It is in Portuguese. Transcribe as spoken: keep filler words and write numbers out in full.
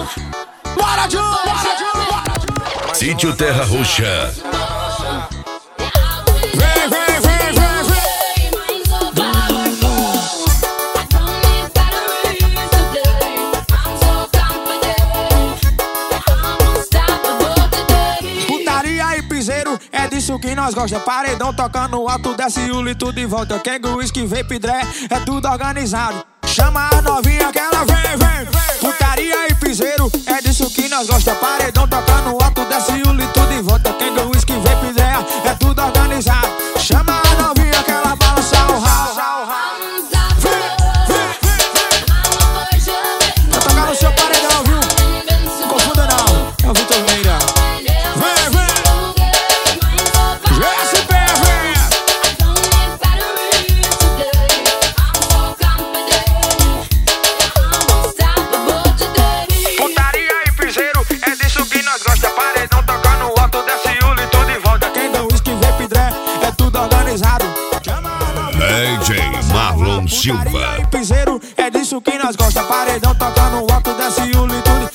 Bora, Ju! Bora, Ju! Bora, Ju! Sítio Terra Roxa. Vem, vem, vem, vem, vem! Putaria e piseiro, é disso que nós gosta. Paredão tocando alto, desce o litro de volta. Kengo, whisky, vape, dré, é tudo organizado. Chama a novinha que ela vem, vem, vem. Putaria e piseiro, é disso que nós gosta. Paredão tocando alto, desce o litro de volta. Kengo, whisky, vape, dré, é tudo organizado. Chama a novinha que ela balança o rau. Vem, vem, vem, vem. Vai tocar no seu paredão, viu? Não confunda não, é o Vitor Meira. Vem, vem. S P, vem. Putaria e piseiro, é disso que nós gosta. Paredão tocando alto, desce o litro de volta. Quem dá whisky, vape, dré, é tudo organizado. D J Marlon Silva. Putaria e piseiro, é disso que nós gosta. Paredão tocando alto, desce o litro de...